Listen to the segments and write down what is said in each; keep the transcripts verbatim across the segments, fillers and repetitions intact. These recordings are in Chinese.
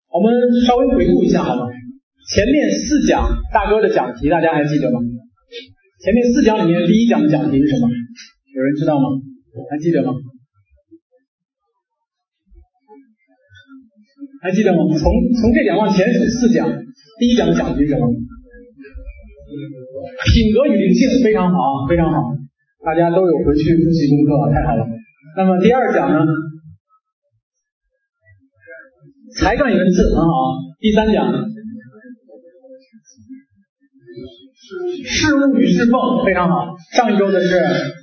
我们稍微回顾一下好吗？前面四讲大哥的讲题大家还记得吗？前面四讲里面第一讲的讲题是什么？有人知道吗？还记得吗？还记得吗？从从这两往前数四讲，第一讲的讲题是什么？品格与灵性，非常好，非常好，大家都有回去复习功课，太好了。那么第二讲呢？才干原则，很好。第三讲事物与侍奉，非常好。上一周的是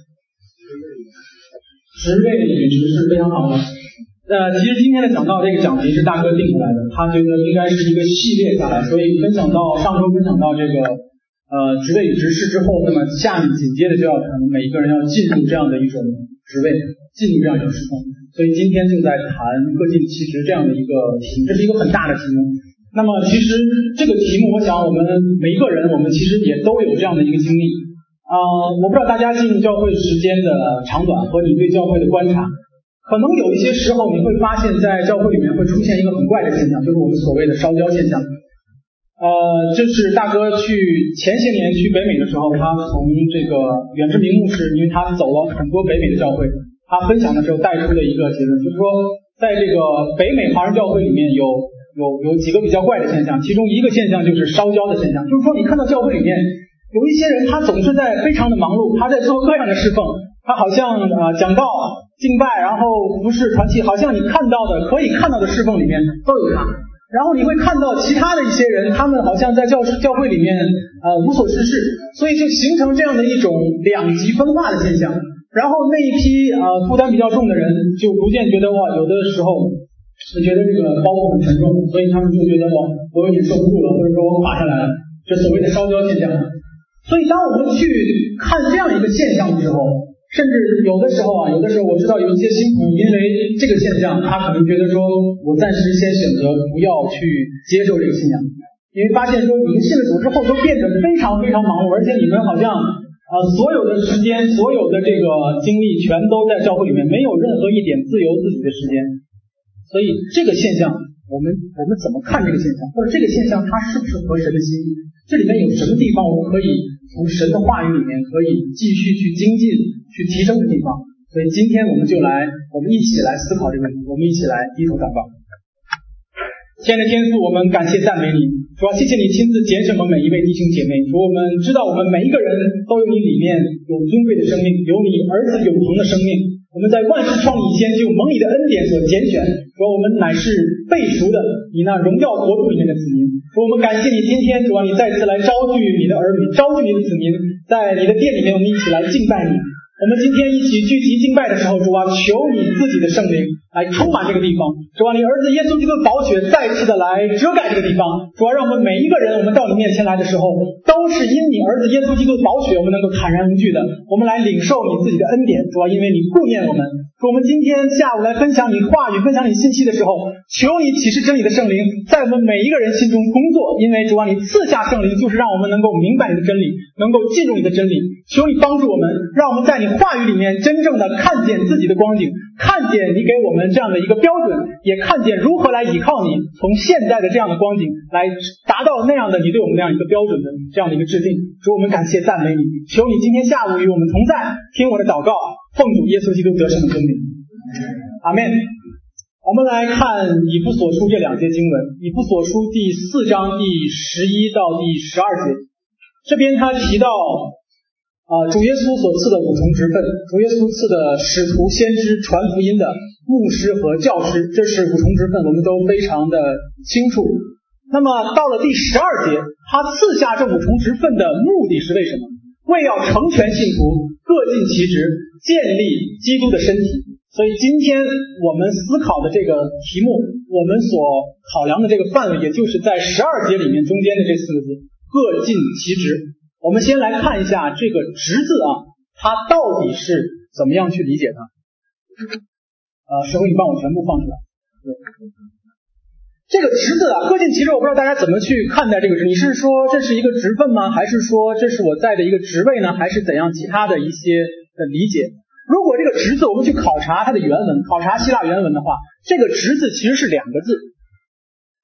职位与职事，非常好的。呃，其实今天的讲到这个讲题是大哥定下来的，他觉得应该是一个系列下来，所以分享到上周分享到这个呃职位与职事之后，那么下面紧接着就要谈每一个人要进入这样的一种职位，进入这样一种侍奉，所以今天就在谈各尽其职这样的一个题目，这是一个很大的题目。那么其实这个题目，我想我们每一个人，我们其实也都有这样的一个经历啊、呃。我不知道大家进入教会时间的长短和你对教会的观察。可能有一些时候你会发现在教会里面会出现一个很怪的现象，就是我们所谓的烧焦现象。呃，这是大哥去前些年去北美的时候，他从这个远志明牧师，因为他走了很多北美的教会，他分享的时候带出的一个结论，就是说在这个北美华人教会里面有有有几个比较怪的现象，其中一个现象就是烧焦的现象，就是说你看到教会里面有一些人，他总是在非常的忙碌，他在做各样的侍奉，他好像呃讲道敬拜，然后服侍团契，好像你看到的可以看到的侍奉里面都有他。然后你会看到其他的一些人，他们好像在教教会里面呃无所事事，所以就形成这样的一种两极分化的现象。然后那一批呃负担比较重的人就逐渐觉得哇，有的时候就觉得这个包袱很沉重，所以他们就觉得我我有点受不住了，或者说我垮下来了，这所谓的烧焦现象。所以当我们去看这样一个现象的时候，甚至有的时候啊，有的时候我知道有一些新朋友因为这个现象，他可能觉得说我暂时先选择不要去接受这个信仰，因为发现说你们信了主之后都变得非常非常忙碌，而且你们好像呃所有的时间所有的这个精力全都在教会里面，没有任何一点自由自己的时间。所以这个现象我们我们怎么看这个现象，或者这个现象它是不是合神的心意，这里面有什么地方我们可以从神的话语里面可以继续去精进去提升的地方。所以今天我们就来我们一起来思考这个问题，我们一起来低头祷告。亲爱的天父，我们感谢赞美你，主要谢谢你亲自拣选我们每一位弟兄姐妹，主我们知道我们每一个人都有你里面有尊贵的生命，有你儿子永恒的生命，我们在万事创立以前就蒙你的恩典所拣选，主我们乃是被赎的你那荣耀国度里面的子民。主我们感谢你今天主啊，你再次来招聚你的儿女，招聚你的子民，在你的殿里面我们一起来敬拜你。我们今天一起聚集敬拜的时候，主啊，求你自己的圣灵来充满这个地方，主啊，你儿子耶稣基督的宝血再次的来遮盖这个地方，主啊，让我们每一个人我们到你面前来的时候，都是因你儿子耶稣基督的宝血我们能够坦然无惧的，我们来领受你自己的恩典，主啊，因为你顾念我们。主，我们今天下午来分享你话语分享你信息的时候，求你启示真理的圣灵在我们每一个人心中工作，因为主啊，你赐下圣灵就是让我们能够明白你的真理，能够进入你的真理，求你帮助我们，让我们在你话语里面真正的看见自己的光景，看见你给我们这样的一个标准，也看见如何来依靠你，从现在的这样的光景来达到那样的你对我们那样一个标准的这样的一个制定。主，我们感谢赞美你，求你今天下午与我们同在，听我的祷告，奉主耶稣基督得胜的真理，阿们。我们来看以弗所书这两节经文，以弗所书第四章第十一到第十二节，这边他提到啊，主耶稣所赐的五重职分，主耶稣赐的使徒、先知、传福音的牧师和教师，这是五重职分，我们都非常的清楚。那么到了第十二节，他赐下这五重职分的目的是为什么？为要成全信徒，各尽其职，建立基督的身体。所以今天我们思考的这个题目，我们所考量的这个范围，也就是在十二节里面中间的这四个字，各尽其职。我们先来看一下这个职字啊，它到底是怎么样去理解它。呃，师傅你帮我全部放出来。对，这个职字啊，各尽其职，我不知道大家怎么去看待这个职。你是说这是一个职分吗？还是说这是我在的一个职位呢？还是怎样其他的一些的理解？如果这个职字我们去考察它的原文，考察希腊原文的话，这个职字其实是两个字，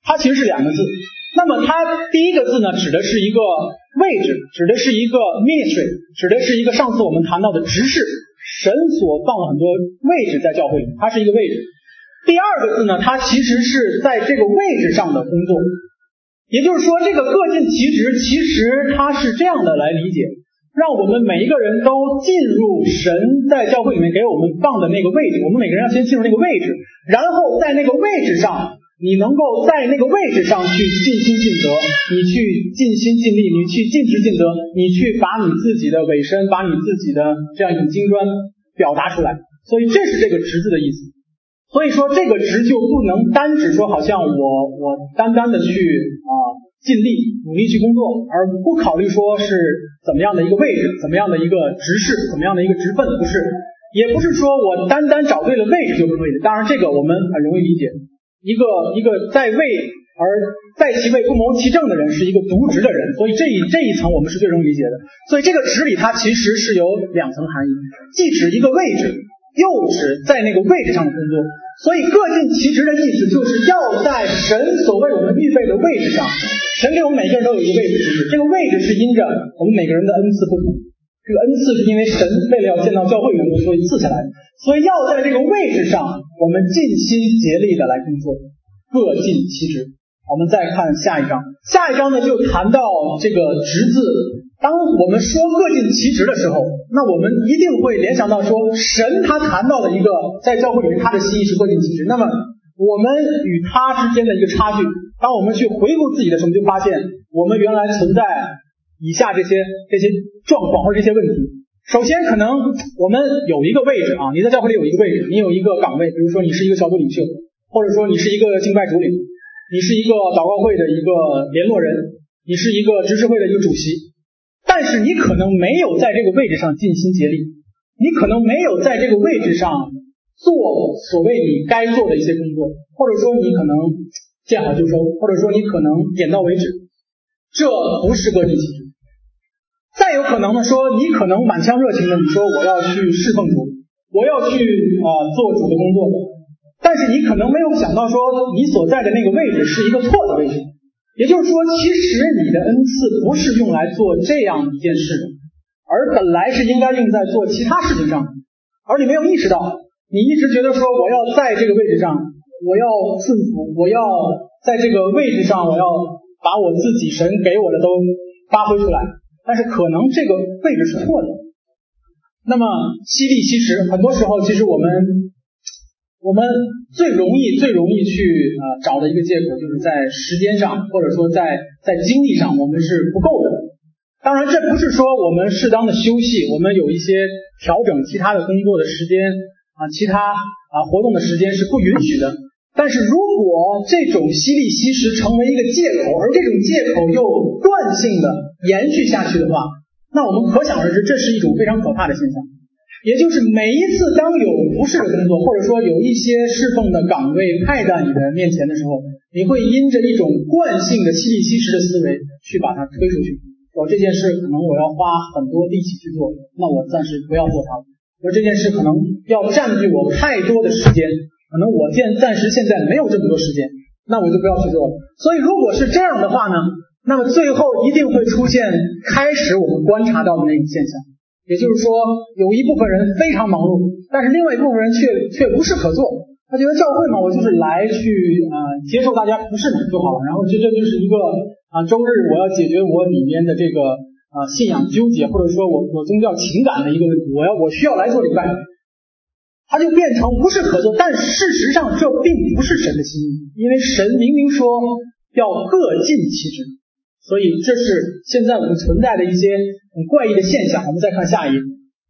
它其实是两个字。那么它第一个字呢，指的是一个位置，指的是一个 ministry， 指的是一个上次我们谈到的执事，神所放了很多位置在教会里，它是一个位置。第二个字呢，它其实是在这个位置上的工作，也就是说这个各尽其职，其实它是这样的来理解，让我们每一个人都进入神在教会里面给我们放的那个位置，我们每个人要先进入那个位置，然后在那个位置上，你能够在那个位置上去尽心尽责，你去尽心尽力，你去尽职尽责，你去把你自己的委身，把你自己的这样一种金砖表达出来。所以这是这个职字的意思。所以说这个职就不能单指说好像我我单单的去啊、呃、尽力努力去工作，而不考虑说是怎么样的一个位置，怎么样的一个职事，怎么样的一个职分，不是，也不是说我单单找对了位置就可以的。当然这个我们很容易理解，一个一个在位而在其位不谋其政的人是一个渎职的人，所以这一这一层我们是最容易理解的。所以这个职里它其实是有两层含义，既指一个位置，又指在那个位置上的工作。所以各尽其职的意思就是要在神所为我们预备的位置上，神给我们每个人都有一个位置职责，这个位置是因着我们每个人的恩赐不同，这个恩赐是因为神为了要建造教会员工所以赐下来的，所以要在这个位置上我们尽心竭力的来工作，各尽其职。我们再看下一章，下一章呢就谈到这个职字。当我们说各尽其职的时候，那我们一定会联想到说神他谈到的一个在教会里面他的心意是各尽其职，那么我们与他之间的一个差距，当我们去回顾自己的时候，我们就发现我们原来存在以下这些这些状况或者这些问题。首先可能我们有一个位置啊，你在教会里有一个位置，你有一个岗位，比如说你是一个小组领袖，或者说你是一个敬拜主领，你是一个祷告会的一个联络人，你是一个执事会的一个主席，但是你可能没有在这个位置上尽心竭力，你可能没有在这个位置上做所谓你该做的一些工作，或者说你可能见好就收，或者说你可能点到为止，这不是各尽其职。再有可能的说，你可能满腔热情的你说我要去侍奉主，我要去啊、呃、做主的工作，但是你可能没有想到说你所在的那个位置是一个错的位置，也就是说其实你的恩赐不是用来做这样一件事的，而本来是应该用在做其他事情上，而你没有意识到，你一直觉得说我要在这个位置上，我要顺服，我要在这个位置上，我要把我自己神给我的都发挥出来，但是可能这个位置是错的。那么犀利其实很多时候其实我们我们最容易最容易去呃找的一个借口，就是在时间上或者说在在精力上我们是不够的。当然这不是说我们适当的休息，我们有一些调整其他的工作的时间啊，其他啊活动的时间是不允许的。但是如果这种犀利其实成为一个借口，而这种借口又惯性的延续下去的话，那我们可想而知这是一种非常可怕的现象。也就是每一次当有服侍的工作，或者说有一些侍奉的岗位派在你的面前的时候，你会因着一种惯性的犀利其实的思维去把它推出去，说这件事可能我要花很多力气去做，那我暂时不要做它了。说这件事可能要占据我太多的时间，可能我现暂时现在没有这么多时间，那我就不要去做了。所以如果是这样的话呢，那么最后一定会出现开始我们观察到的那种现象，也就是说有一部分人非常忙碌，但是另外一部分人却却无事可做，他觉得教会嘛，我就是来去啊、呃、接受大家服侍就好了，然后这这就是一个啊、呃、周日我要解决我里面的这个啊、呃、信仰纠结，或者说我我宗教情感的一个问题，我要我需要来做礼拜，它就变成无事可做。但事实上这并不是神的心意，因为神明明说要各尽其职，所以这是现在我们存在的一些很怪异的现象。我们再看下一页，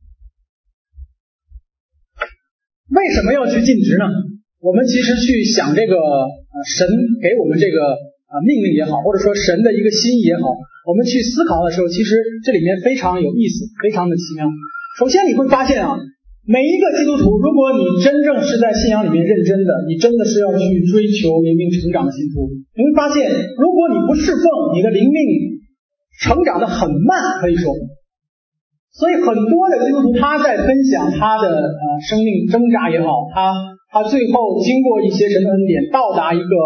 为什么要去尽职呢？我们其实去想这个呃神给我们这个啊、呃、命令也好，或者说神的一个心意也好，我们去思考的时候，其实这里面非常有意思，非常的奇妙。首先你会发现啊，每一个基督徒，如果你真正是在信仰里面认真的，你真的是要去追求灵命成长的信徒，你会发现如果你不侍奉，你的灵命成长的很慢，可以说。所以很多的基督徒他在分享他的呃生命挣扎也好，他他最后经过一些神的恩典到达一个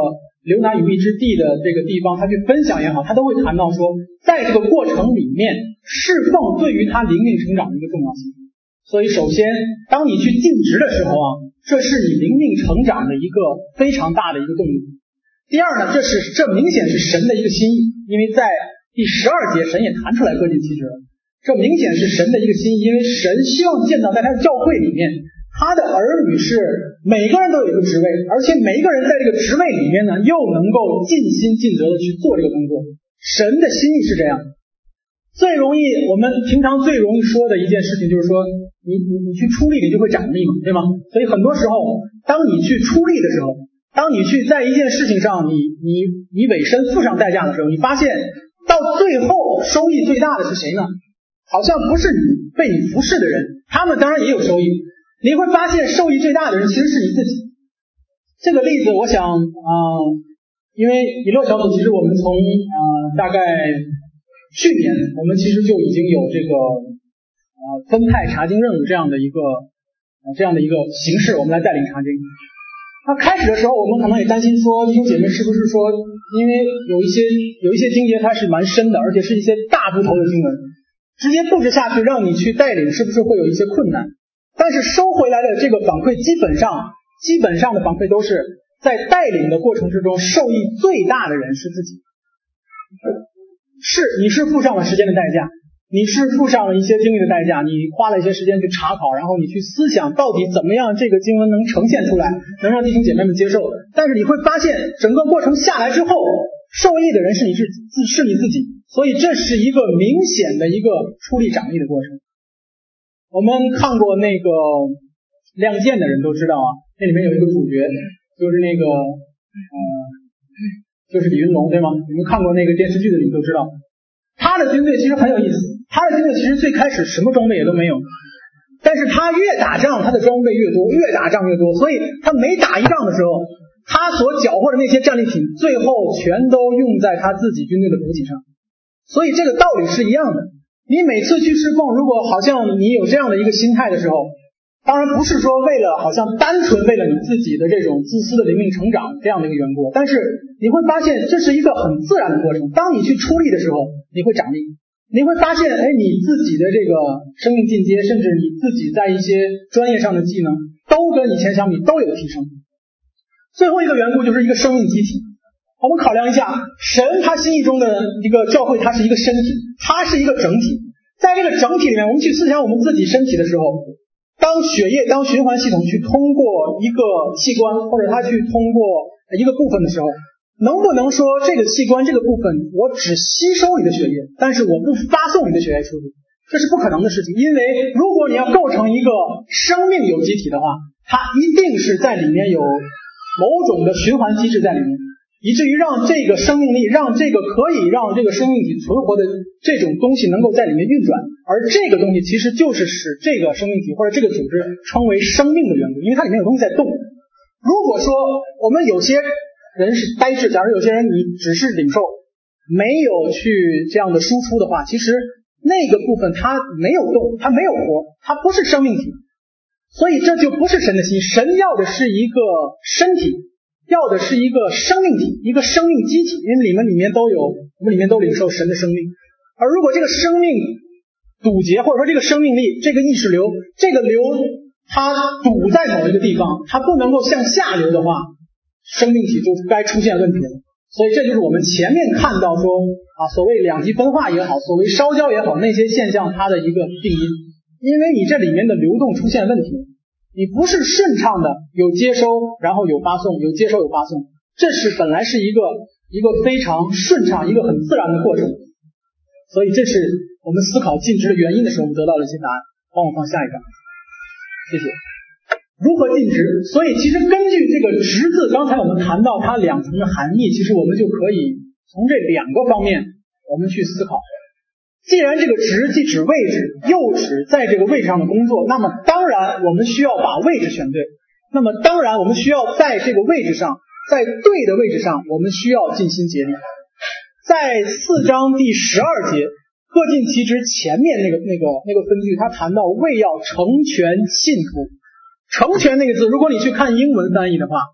流奶与蜜之地的这个地方，他去分享也好，他都会谈到说，在这个过程里面，侍奉对于他灵命成长的一个重要性。所以首先，当你去尽职的时候啊，这是你灵命成长的一个非常大的一个动力。第二呢，这是这明显是神的一个心意，因为在第十二节神也谈出来各尽其职了，这明显是神的一个心意，因为神希望见到在他的教会里面，他的儿女是每个人都有一个职位，而且每一个人在这个职位里面呢，又能够尽心尽责的去做这个工作。神的心意是这样。最容易我们平常最容易说的一件事情就是说，你你你去出力，你就会长力嘛，对吗？所以很多时候，当你去出力的时候，当你去在一件事情上，你你你委身付上代价的时候，你发现到最后收益最大的是谁呢？好像不是你被你服侍的人，他们当然也有收益。你会发现受益最大的人其实是你自己。这个例子我想啊、呃，因为以乐小组其实我们从啊、呃、大概去年我们其实就已经有这个呃分派查经任务这样的一个呃这样的一个形式，我们来带领查经。那开始的时候我们可能也担心说，弟兄姐妹是不是说，因为有一些有一些经节它是蛮深的，而且是一些大部头的经文，直接布置下去让你去带领，是不是会有一些困难？但是收回来的这个反馈基本上基本上的反馈都是在带领的过程之中，受益最大的人是自己。是你是付上了时间的代价，你是付上了一些精力的代价，你花了一些时间去查考，然后你去思想到底怎么样这个经文能呈现出来，能让弟兄姐妹们接受。但是你会发现整个过程下来之后，受益的人是你自是你自己，所以这是一个明显的一个出力长力的过程。我们看过那个亮剑的人都知道啊，那里面有一个主角，就是那个呃，就是李云龙，对吗？你们看过那个电视剧的，你们都知道，他的军队其实很有意思。他的军队其实最开始什么装备也都没有，但是他越打仗，他的装备越多，越打仗越多，所以他每打一仗的时候，他所缴获的那些战利品，最后全都用在他自己军队的补给上。所以这个道理是一样的。你每次去侍奉，如果好像你有这样的一个心态的时候，当然不是说为了好像单纯为了你自己的这种自私的灵命成长这样的一个缘故，但是你会发现这是一个很自然的过程。当你去出力的时候，你会长力，你会发现哎，你自己的这个生命进阶，甚至你自己在一些专业上的技能都跟以前相比都有提升。最后一个缘故就是一个生命集体。我们考量一下，神他心意中的一个教会，它是一个身体，它是一个整体。在这个整体里面，我们去思想我们自己身体的时候，当血液当循环系统去通过一个器官，或者它去通过一个部分的时候，能不能说这个器官这个部分我只吸收你的血液，但是我不发送你的血液出去？这是不可能的事情。因为如果你要构成一个生命有机体的话，它一定是在里面有某种的循环机制在里面，以至于让这个生命力，让这个可以让这个生命体存活的这种东西能够在里面运转，而这个东西其实就是使这个生命体或者这个组织称为生命的缘故，因为它里面有东西在动。如果说我们有些人是呆滞，假如有些人你只是领受，没有去这样的输出的话，其实那个部分它没有动，它没有活，它不是生命体，所以这就不是神的心。神要的是一个身体，要的是一个生命体，一个生命机体，因为你们里面都有，我们里面都领受神的生命。而如果这个生命堵截，或者说这个生命力，这个意识流，这个流它堵在某一个地方，它不能够向下流的话，生命体就该出现问题了。所以这就是我们前面看到说啊，所谓两极分化也好，所谓烧焦也好，那些现象它的一个定因。因为你这里面的流动出现问题，你不是顺畅的有接收然后有发送，有接收有发送，这是本来是一个一个非常顺畅一个很自然的过程。所以这是我们思考尽职的原因的时候，我们得到了一些答案。帮我放下一张，谢谢。如何尽职？所以其实根据这个职字，刚才我们谈到它两层的含义，其实我们就可以从这两个方面我们去思考。既然这个职既指位置，又指在这个位置上的工作，那么当然我们需要把位置选对，那么当然我们需要在这个位置上，在对的位置上，我们需要尽心竭力。在四章第十二节各尽其职前面那个那个那个分句，他谈到为要成全信徒。成全那个字，如果你去看英文翻译的话，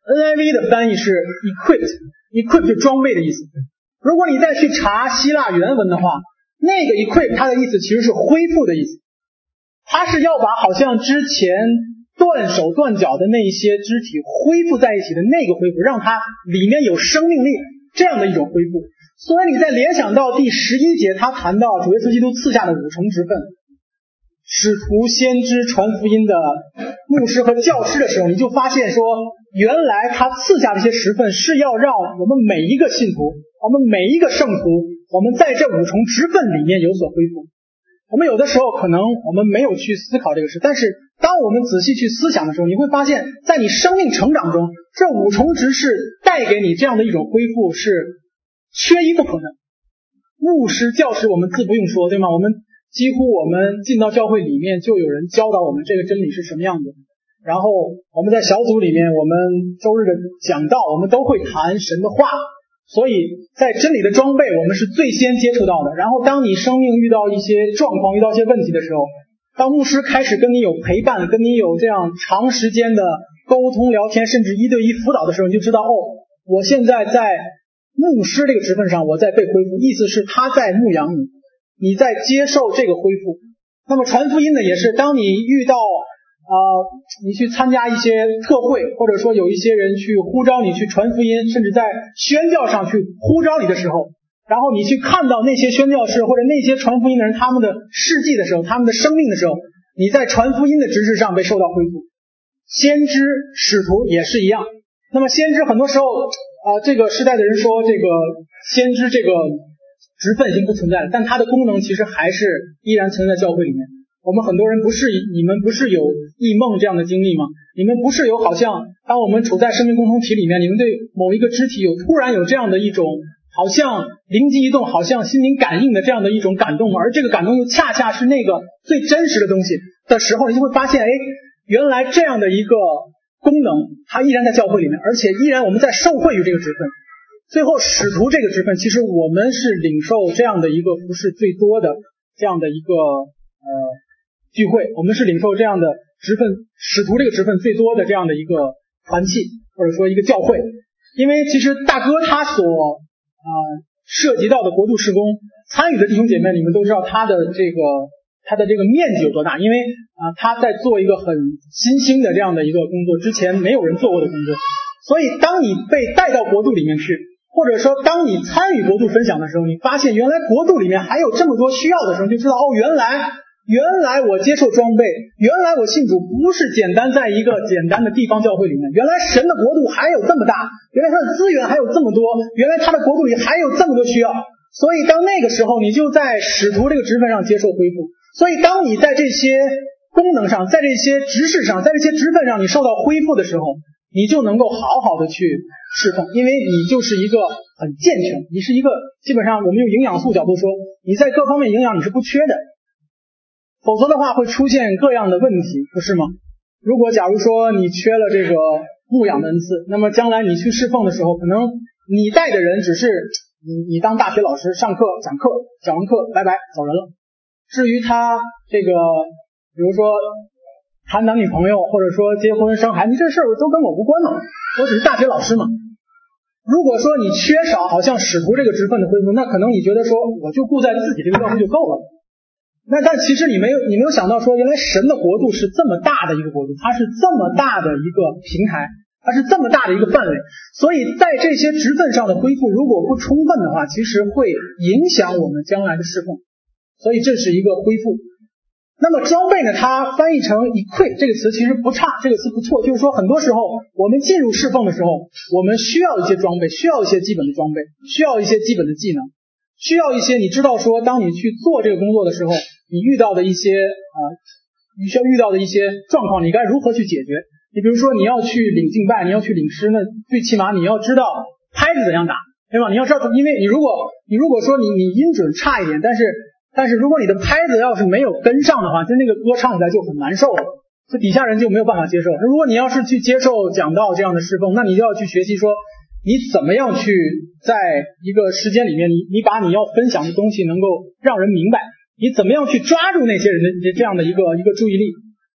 N I V 的翻译是 equipped，equip 就装备的意思。如果你再去查希腊原文的话，那个 equip 它的意思其实是恢复的意思，它是要把好像之前断手断脚的那一些肢体恢复在一起的那个恢复，让它里面有生命力，这样的一种恢复。所以你在联想到第十一节他谈到主耶稣基督赐下的五重职分，使徒、先知、传福音的牧师和教师的时候，你就发现说，原来他赐下这些职分是要让我们每一个信徒，我们每一个圣徒，我们在这五重职分里面有所恢复。我们有的时候可能我们没有去思考这个事，但是当我们仔细去思想的时候，你会发现在你生命成长中，这五重职事带给你这样的一种恢复是缺一不可的。牧师、教师我们自不用说，对吗？我们几乎我们进到教会里面就有人教导我们这个真理是什么样的，然后我们在小组里面，我们周日的讲道我们都会谈神的话，所以在真理的装备我们是最先接触到的。然后当你生命遇到一些状况，遇到一些问题的时候，当牧师开始跟你有陪伴，跟你有这样长时间的沟通聊天，甚至一对一辅导的时候，你就知道哦，我现在在牧师这个职分上我在被恢复，意思是他在牧养你，你在接受这个恢复。那么传福音呢，也是当你遇到呃，你去参加一些特会，或者说有一些人去呼召你去传福音，甚至在宣教上去呼召你的时候，然后你去看到那些宣教士或者那些传福音的人他们的事迹的时候，他们的生命的时候，你在传福音的职事上被受到恢复。先知、使徒也是一样。那么先知很多时候啊、呃，这个时代的人说这个先知这个职分已经不存在了，但它的功能其实还是依然存在教会里面。我们很多人不是，你们不是有异梦这样的经历吗？你们不是有好像当我们处在生命共同体里面，你们对某一个肢体有突然有这样的一种好像灵机一动，好像心灵感应的这样的一种感动，而这个感动又恰恰是那个最真实的东西的时候，你就会发现，哎，原来这样的一个功能它依然在教会里面，而且依然我们在受惠于这个职分。最后使徒这个职分，其实我们是领受这样的一个服事最多的这样的一个呃聚会，我们是领受这样的职分，使徒这个职分最多的这样的一个团契，或者说一个教会。因为其实大哥他所呃涉及到的国度事工参与的弟兄姐妹，你们都知道他的这个他的这个面积有多大，因为啊、呃、他在做一个很新兴的这样的一个工作，之前没有人做过的工作。所以当你被带到国度里面去，或者说当你参与国度分享的时候，你发现原来国度里面还有这么多需要的时候，就知道哦，原来原来我接受装备，原来我信主不是简单在一个简单的地方教会里面，原来神的国度还有这么大，原来他的资源还有这么多，原来他的国度里还有这么多需要。所以当那个时候你就在使徒这个职分上接受恢复。所以当你在这些功能上，在这些职事上，在这些职分上你受到恢复的时候，你就能够好好的去侍奉，因为你就是一个很健全，你是一个基本上我们用营养素角度说，你在各方面营养你是不缺的，否则的话会出现各样的问题，不是吗？如果假如说你缺了这个牧养的恩赐，那么将来你去侍奉的时候，可能你带的人只是你你当大学老师上课讲课，讲完课拜拜走人了。至于他这个比如说谈男女朋友，或者说结婚生孩子，这事儿都跟我无关嘛，我只是大学老师嘛。如果说你缺少好像使徒这个职分的恢复，那可能你觉得说我就顾在自己这个教会就够了。那但其实你没有你没有想到说，原来神的国度是这么大的一个国度，它是这么大的一个平台，它是这么大的一个范围。所以在这些职分上的恢复如果不充分的话，其实会影响我们将来的侍奉。所以这是一个恢复。那么装备呢，它翻译成 equip 这个词其实不差，这个词不错，就是说很多时候我们进入侍奉的时候，我们需要一些装备，需要一些基本的装备，需要一些基本的技能，需要一些你知道说当你去做这个工作的时候，你遇到的一些啊、呃，你需要遇到的一些状况，你该如何去解决。你比如说你要去领敬拜，你要去领诗，那最起码你要知道拍子怎样打，对吧？你要知道，因为你如果你如果说你你音准差一点，但是但是如果你的拍子要是没有跟上的话，就那个歌唱起来就很难受了，这底下人就没有办法接受。如果你要是去接受讲道这样的侍奉，那你就要去学习说你怎么样去在一个时间里面，你你把你要分享的东西能够让人明白，你怎么样去抓住那些人的这样的一个一个注意力。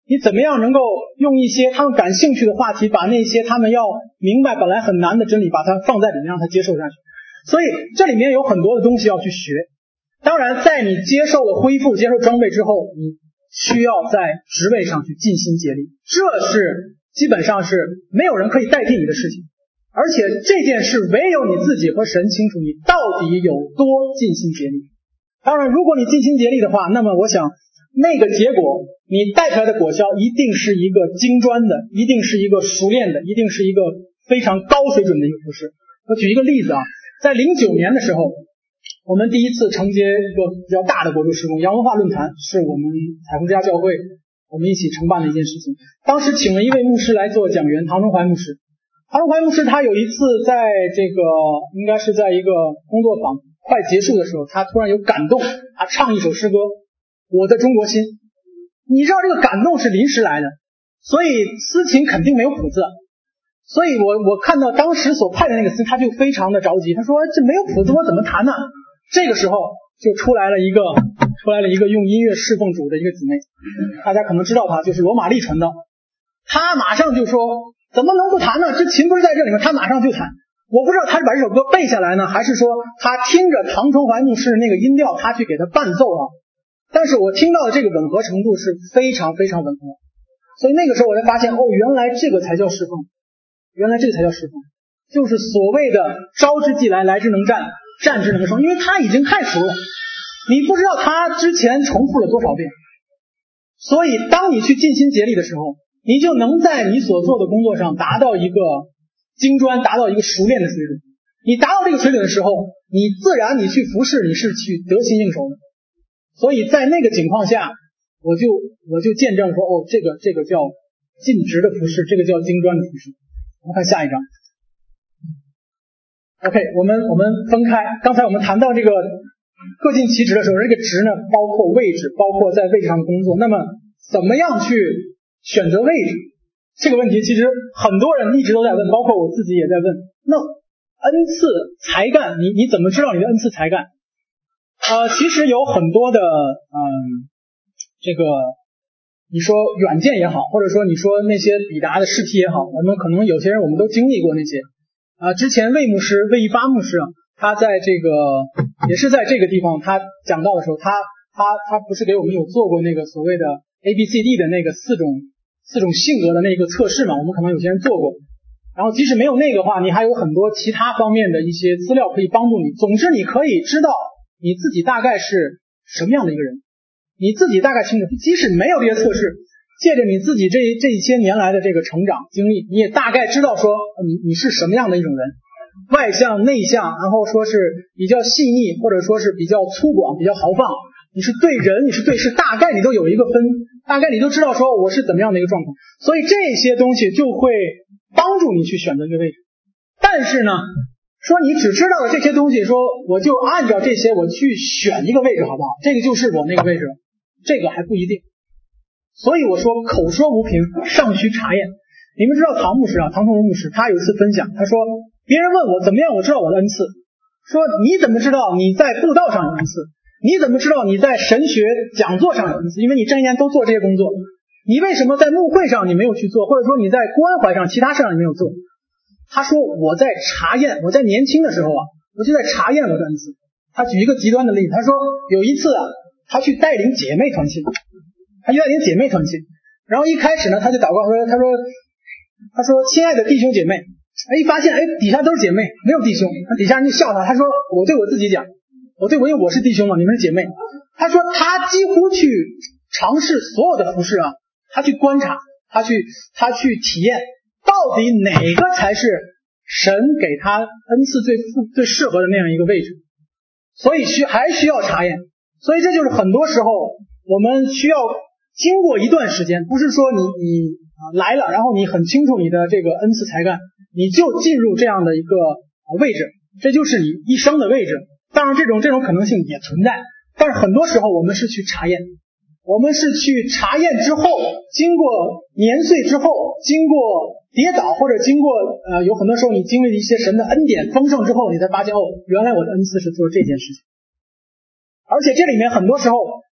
你怎么样能够用一些他们感兴趣的话题，把那些他们要明白本来很难的真理，把它放在里面，让他接受下去。所以这里面有很多的东西要去学。当然在你接受了恢复接受装备之后，你需要在职位上去尽心竭力，这是基本上是没有人可以代替你的事情。而且这件事唯有你自己和神清楚你到底有多尽心竭力。当然如果你尽心竭力的话，那么我想那个结果你带出来的果效一定是一个精专的，一定是一个熟练的，一定是一个非常高水准的一个服事。我举一个例子啊，在零九年的时候，我们第一次承接一个比较大的国度事工，洋文化论坛是我们彩虹之家教会我们一起承办的一件事情。当时请了一位牧师来做讲员，唐中怀牧师。唐中怀牧师他有一次在这个应该是在一个工作坊快结束的时候，他突然有感动，他唱一首诗歌，我的中国心。你知道这个感动是临时来的，所以司琴肯定没有谱子，所以我我看到当时所派的那个司，他就非常的着急，他说这没有谱子我怎么弹呢？这个时候就出来了一个出来了一个用音乐侍奉主的一个姊妹，大家可能知道他就是罗玛丽传道，他马上就说怎么能不弹呢？这琴不是在这里吗？他马上就弹。我不知道他是把这首歌背下来呢，还是说他听着唐崇怀牧师那个音调他去给他伴奏啊。但是我听到的这个吻合程度是非常非常吻合，所以那个时候我才发现，哦，原来这个才叫侍奉，原来这个才叫侍奉，就是所谓的招之即来，来之能战，战之能胜，因为他已经太熟了，你不知道他之前重复了多少遍，所以当你去尽心竭力的时候，你就能在你所做的工作上达到一个精专，达到一个熟练的水准。你达到这个水准的时候，你自然你去服侍，你是去得心应手的。所以在那个情况下，我就我就见证说，哦，这个这个叫尽职的服侍，这个叫精专的服侍。我们看下一章。OK， 我们我们分开。刚才我们谈到这个各尽其职的时候，这个职呢，包括位置，包括在位置上的工作。那么怎么样去选择位置？这个问题其实很多人一直都在问，包括我自己也在问。那恩赐才干，你你怎么知道你的恩赐才干？呃，其实有很多的，嗯，这个你说远见也好，或者说你说那些比达的试题也好，我们可能有些人我们都经历过那些。啊、呃，之前魏牧师魏一发牧师啊，他在这个也是在这个地方他讲到的时候，他他他不是给我们有做过那个所谓的 A B C D 的那个四种四种性格的那个测试嘛，我们可能有些人做过。然后即使没有那个话，你还有很多其他方面的一些资料可以帮助你。总之你可以知道你自己大概是什么样的一个人，你自己大概清楚。即使没有这些测试，借着你自己这这一些年来的这个成长经历，你也大概知道说你你是什么样的一种人，外向内向，然后说是比较细腻，或者说是比较粗犷，比较豪放。你是对人，你是对事，大概你都有一个分，大概你都知道说我是怎么样的一个状况。所以这些东西就会帮助你去选择一个位置。但是呢，说你只知道了这些东西，说我就按照这些我去选一个位置好不好？这个就是我那个位置，这个还不一定。所以我说口说无凭，尚需查验。你们知道唐牧师啊，唐崇荣牧师，他有一次分享，他说别人问我怎么样我知道我的恩赐，说你怎么知道你在布道上有恩赐？你怎么知道你在神学讲座上有恩赐？因为你这一年都做这些工作，你为什么在牧会上你没有去做，或者说你在关怀上其他事上你没有做？他说我在查验，我在年轻的时候啊，我就在查验我的恩赐。他举一个极端的例子，他说有一次啊，他去带领姐妹团契，他去带领姐妹团契，然后一开始呢，他就祷告说，他说他说亲爱的弟兄姐妹，哎，一发现哎底下都是姐妹，没有弟兄，那底下人就笑他，他说我对我自己讲，我对我因为我是弟兄嘛，你们是姐妹。他说他几乎去尝试所有的服事啊，他去观察，他去他去体验，到底哪个才是神给他恩赐最最适合的那样一个位置。所以需还需要查验。所以这就是很多时候我们需要经过一段时间，不是说你你来了，然后你很清楚你的这个恩赐才干，你就进入这样的一个位置，这就是你一生的位置。当然这种这种可能性也存在，但是很多时候我们是去查验，我们是去查验之后，经过年岁之后，经过跌倒，或者经过呃有很多时候你经历了一些神的恩典丰盛之后，你才发现哦，原来我的恩赐是做这件事情。而且这里面很多时候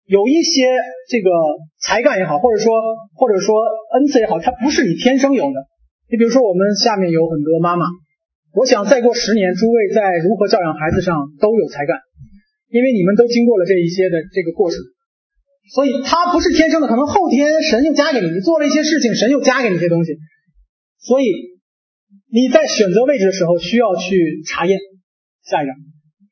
有一些这个才干也好，或者说或者说恩赐也好，它不是你天生有的。你比如说我们下面有很多妈妈，我想再过十年，诸位在如何教养孩子上都有才干，因为你们都经过了这一些的这个过程，所以它不是天生的，可能后天神又加给你，你做了一些事情，神又加给你一些东西，所以你在选择位置的时候需要去查验。下一个，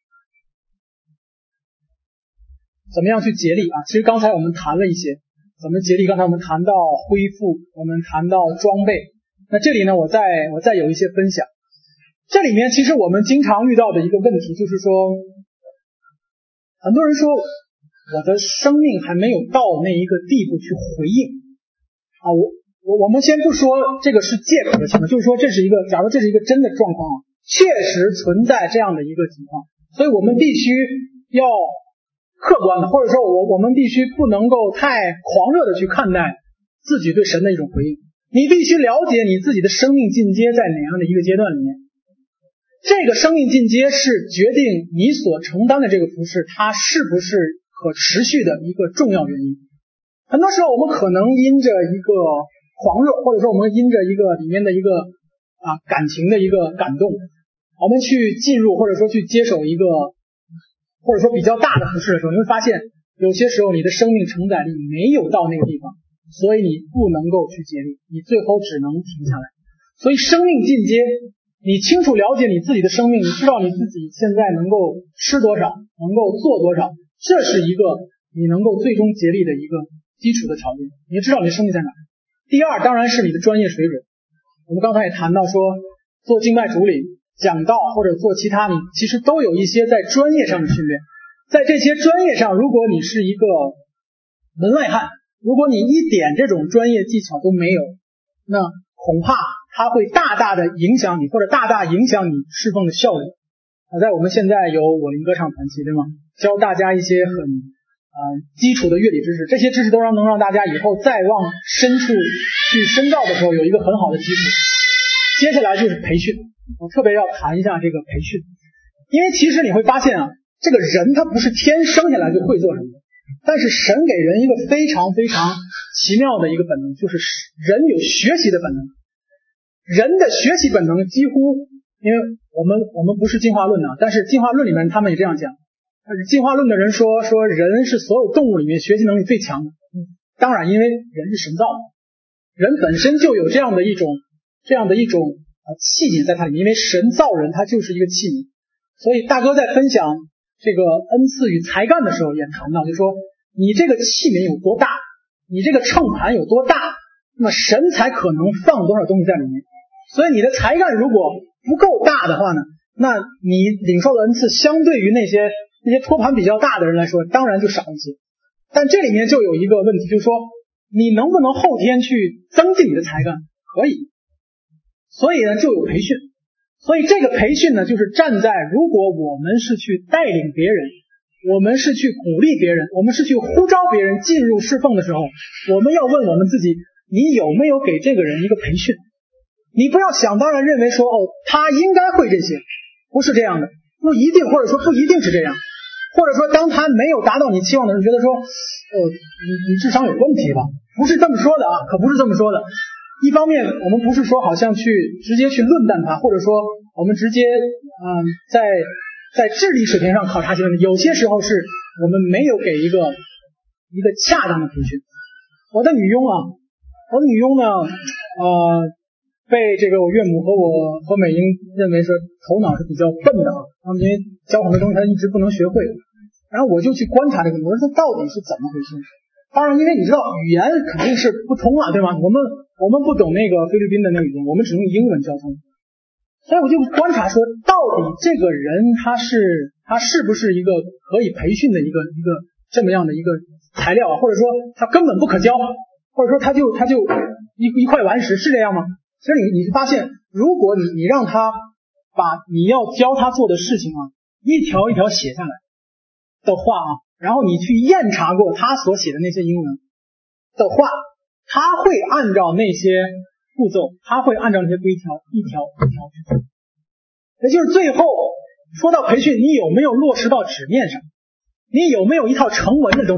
怎么样去竭力啊？其实刚才我们谈了一些怎么竭力，刚才我们谈到恢复，我们谈到装备，那这里呢我再我再有一些分享。这里面其实我们经常遇到的一个问题就是说，很多人说我的生命还没有到那一个地步去回应啊，我我我们先不说这个是借口的情况，就是说这是一个，假如这是一个真的状况，确实存在这样的一个情况，所以我们必须要客观的，或者说我我们必须不能够太狂热的去看待自己对神的一种回应。你必须了解你自己的生命进阶在哪样的一个阶段里面，这个生命进阶是决定你所承担的这个服事它是不是可持续的一个重要原因。很多时候我们可能因着一个狂热，或者说我们因着一个里面的一个啊感情的一个感动，我们去进入或者说去接手一个或者说比较大的服事的时候，你会发现有些时候你的生命承载力没有到那个地方，所以你不能够去竭力，你最后只能停下来。所以生命进阶，你清楚了解你自己的生命，你知道你自己现在能够吃多少，能够做多少，这是一个你能够最终竭力的一个基础的条件。你知道你的生命在哪。第二当然是你的专业水准，我们刚才也谈到说做敬拜主领讲道或者做其他，你其实都有一些在专业上的训练。在这些专业上，如果你是一个门外汉，如果你一点这种专业技巧都没有，那恐怕它会大大的影响你，或者大大影响你侍奉的效率。好在我们现在有我灵歌唱团契，对吗？教大家一些很呃基础的乐理知识，这些知识都让能让大家以后再往深处去深造的时候有一个很好的基础。接下来就是培训，我特别要谈一下这个培训，因为其实你会发现啊，这个人他不是天生下来就会做什么，但是神给人一个非常非常奇妙的一个本能，就是人有学习的本能。人的学习本能几乎，因为我们我们不是进化论的，但是进化论里面他们也这样讲。进化论的人说说人是所有动物里面学习能力最强的。当然因为人是神造的，人本身就有这样的一种这样的一种呃器皿在它里面，因为神造人他就是一个器皿。所以大哥在分享这个恩赐与才干的时候也谈到，就是说你这个器皿有多大，你这个秤盘有多大，那么神才可能放多少东西在里面。所以你的才干如果不够大的话呢，那你领受的恩赐相对于那些那些托盘比较大的人来说当然就少一些。但这里面就有一个问题，就是说你能不能后天去增进你的才干？可以。所以呢就有培训。所以这个培训呢就是站在如果我们是去带领别人，我们是去鼓励别人，我们是去呼召别人进入侍奉的时候，我们要问我们自己，你有没有给这个人一个培训？你不要想当然认为说哦他应该会这些，不是这样的，不一定，或者说不一定是这样，或者说当他没有达到你期望的时候，觉得说呃你你智商有问题吧，不是这么说的啊，可不是这么说的。一方面我们不是说好像去直接去论断他，或者说我们直接嗯在在智力水平上考察些问题，有些时候是我们没有给一个一个恰当的培训。我的女佣啊，我的女佣呢呃被这个我岳母和我和美英认为说头脑是比较笨的啊，他们因为教很多东西她一直不能学会，然后我就去观察这个，我说这到底是怎么回事。当然因为你知道语言肯定是不通啊，对吗？我们我们不懂那个菲律宾的那个语言，我们只用英文交通，所以我就观察说到底这个人他是他是不是一个可以培训的一个一个这么样的一个材料啊，或者说他根本不可教，或者说他就他就一一块顽石，是这样吗？其实你你发现如果你你让他把你要教他做的事情啊一条一条写下来的话啊，然后你去验查过他所写的那些英文的话，他会按照那些步骤，他会按照那些规条一条一条去做。也就是最后说到培训，你有没有落实到纸面上，你有没有一套成文的东西，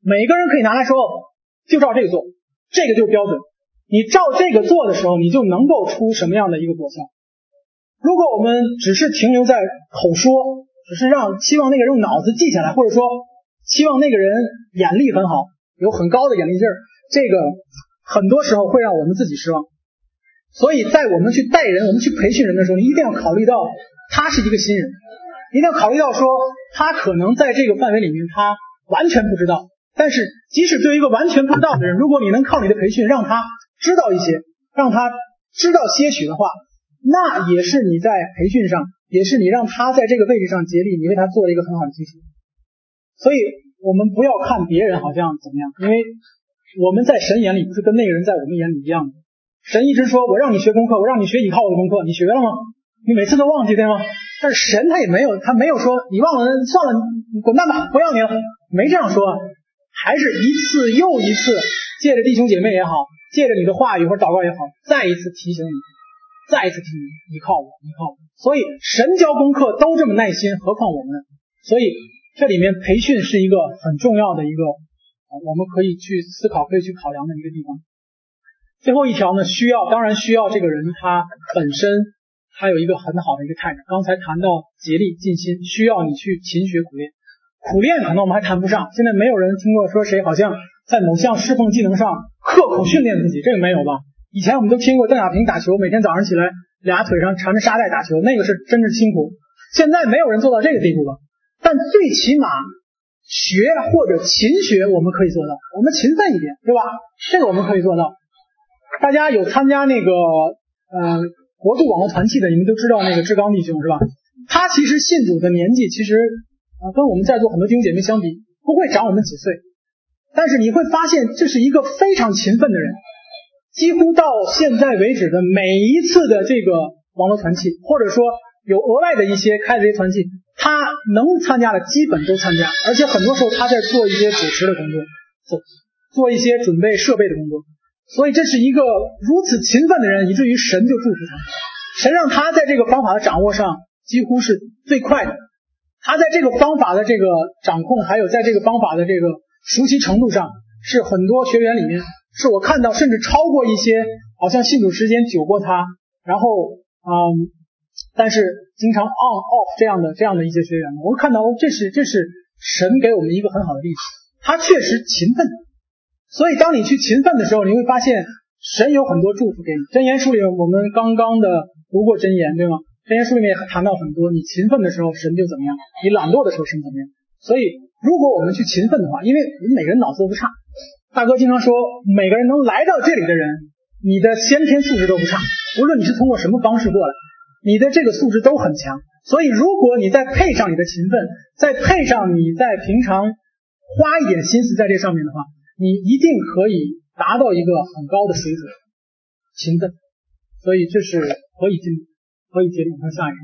每个人可以拿来说，就照这个做，这个就是标准。你照这个做的时候，你就能够出什么样的一个果效。如果我们只是停留在口说，只是让希望那个人用脑子记下来，或者说希望那个人眼力很好，有很高的眼力劲儿，这个很多时候会让我们自己失望。所以在我们去带人，我们去培训人的时候，你一定要考虑到他是一个新人，一定要考虑到说他可能在这个范围里面他完全不知道。但是即使对于一个完全不知道的人，如果你能靠你的培训让他知道一些，让他知道些许的话，那也是你在培训上，也是你让他在这个位置上竭力，你为他做了一个很好的基础。所以我们不要看别人好像怎么样，因为我们在神眼里不是跟那个人在我们眼里一样的。神一直说我让你学功课，我让你学倚靠我的功课，你学了吗？你每次都忘记，对吗？但是神他也没有，他没有说你忘了算了，你滚蛋吧，不要你了，没这样说，还是一次又一次借着弟兄姐妹也好，借着你的话语或者祷告也好，再一次提醒你，再一次提醒你，依靠我，依靠我。所以神教功课都这么耐心，何况我们？所以这里面培训是一个很重要的一个我们可以去思考，可以去考量的一个地方。最后一条呢，需要当然需要这个人他本身他有一个很好的一个态度。刚才谈到竭力尽心，需要你去勤学苦练。苦练可能我们还谈不上，现在没有人听过说谁好像在某项侍奉技能上刻苦训练自己，这个没有吧？以前我们都听过邓亚萍打球，每天早上起来俩腿上缠着沙袋打球，那个是真是辛苦。现在没有人做到这个地步了，但最起码学或者勤学我们可以做到，我们勤奋一点，对吧？这个我们可以做到。大家有参加那个呃国度网络团契的，你们都知道那个志刚弟兄是吧？他其实信主的年纪其实呃跟我们在座很多弟兄姐妹相比不会长我们几岁，但是你会发现这是一个非常勤奋的人，几乎到现在为止的每一次的这个网络团契，或者说有额外的一些开的这些团契，他能参加的基本都参加，而且很多时候他在做一些主持的工作，做做一些准备设备的工作。所以这是一个如此勤奋的人，以至于神就祝福他，神让他在这个方法的掌握上几乎是最快的，他在这个方法的这个掌控，还有在这个方法的这个熟悉程度上，是很多学员里面是我看到甚至超过一些好像信主时间久过他，然后嗯，但是经常 on off 这样的这样的一些学员，我看到这是这是神给我们一个很好的例子，他确实勤奋。所以当你去勤奋的时候，你会发现神有很多祝福给你。箴言书里我们刚刚的读过箴言，对吗？箴言书里面也谈到很多，你勤奋的时候神就怎么样，你懒惰的时候神怎么样。所以如果我们去勤奋的话，因为我们每个人脑子都不差，大哥经常说每个人能来到这里的人，你的先天素质都不差，无论你是通过什么方式过来，你的这个素质都很强。所以如果你再配上你的勤奋，再配上你在平常花一点心思在这上面的话，你一定可以达到一个很高的水准，勤奋。所以这是可以尽可以竭力。看下一个，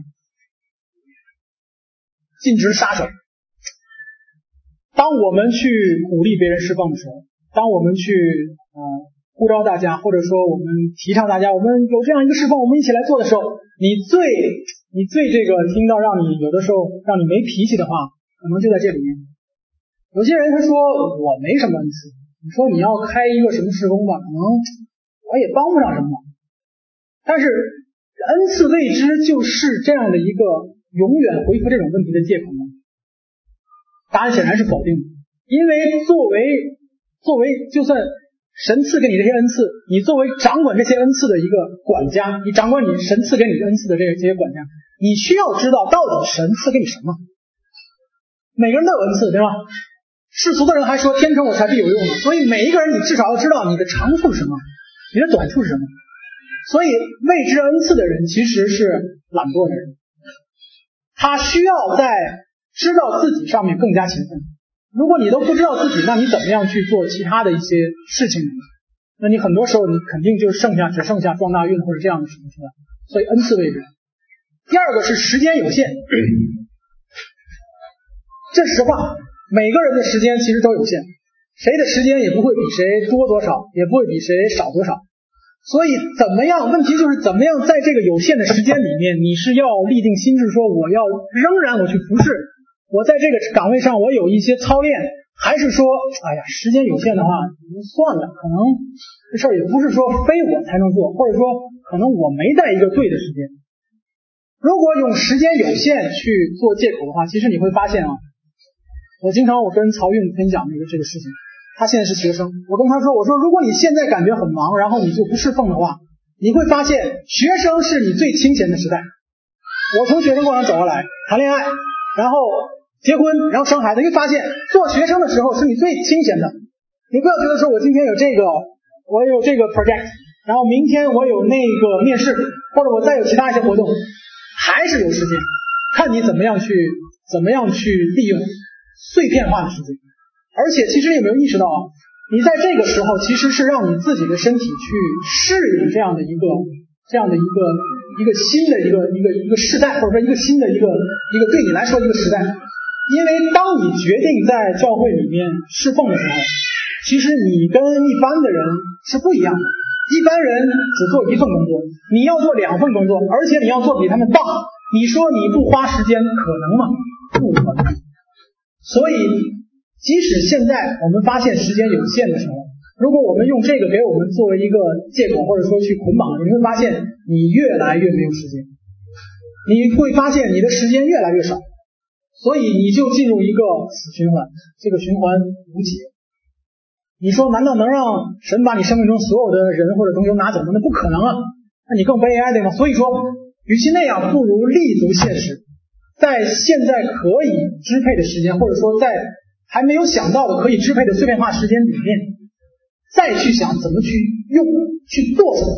尽职杀手。当我们去鼓励别人释放的时候，当我们去呃呼召大家，或者说我们提倡大家，我们有这样一个释放，我们一起来做的时候，你最你最这个听到让你有的时候让你没脾气的话，可能就在这里面。有些人他说我没什么恩赐，你说你要开一个什么事工吧，可能我也帮不上什么忙。但是恩赐未知就是这样的一个永远回复这种问题的借口吗？答案显然是否定的。因为作为作为就算神赐给你这些恩赐，你作为掌管这些恩赐的一个管家，你掌管你神赐给你恩赐的这些这些管家，你需要知道到底神赐给你什么。每个人都有恩赐，对吧？世俗的人还说天生我材必有用呢，所以每一个人你至少要知道你的长处是什么，你的短处是什么。所以未知恩赐的人其实是懒惰的人，他需要在知道自己上面更加勤奋。如果你都不知道自己，那你怎么样去做其他的一些事情呢？那你很多时候你肯定就剩下只剩下撞大运或者这样的事情出来。所以恩赐未知。第二个是时间有限，这实话，每个人的时间其实都有限，谁的时间也不会比谁多多少，也不会比谁少多少。所以怎么样，问题就是怎么样在这个有限的时间里面，你是要立定心智说我要仍然我去服侍，我在这个岗位上我有一些操练， 还是说哎呀时间有限的话算了，可能这事儿也不是说非我才能做，或者说可能我没在一个对的时间。如果用时间有限去做借口的话，其实你会发现啊，我经常我跟曹运分享这个这个事情，他现在是学生，我跟他说，我说如果你现在感觉很忙，然后你就不侍奉的话，你会发现学生是你最清闲的时代。我从学生过程走过来，谈恋爱，然后结婚，然后生孩子，你会发现做学生的时候是你最清闲的。你不要觉得说我今天有这个，我有这个 project， 然后明天我有那个面试，或者我再有其他一些活动，还是有时间，看你怎么样去怎么样去利用碎片化的时间。而且其实有没有意识到，你在这个时候其实是让你自己的身体去适应这样的一个这样的一个一个新的一个一个一个时代，或者说一个新的一个一个对你来说一个时代。因为当你决定在教会里面侍奉的时候，其实你跟一般的人是不一样的。一般人只做一份工作，你要做两份工作，而且你要做比他们棒。你说你不花时间可能吗？不可能。所以即使现在我们发现时间有限的时候，如果我们用这个给我们作为一个借口，或者说去捆绑，你会发现你越来越没有时间，你会发现你的时间越来越少，所以你就进入一个死循环，这个循环无解。你说难道能让神把你生命中所有的人或者东西都拿走吗？那不可能啊，那你更悲哀对吗？所以说与其那样，不如立足现实，在现在可以支配的时间，或者说在还没有想到的可以支配的碎片化时间里面，再去想怎么去用去做什么。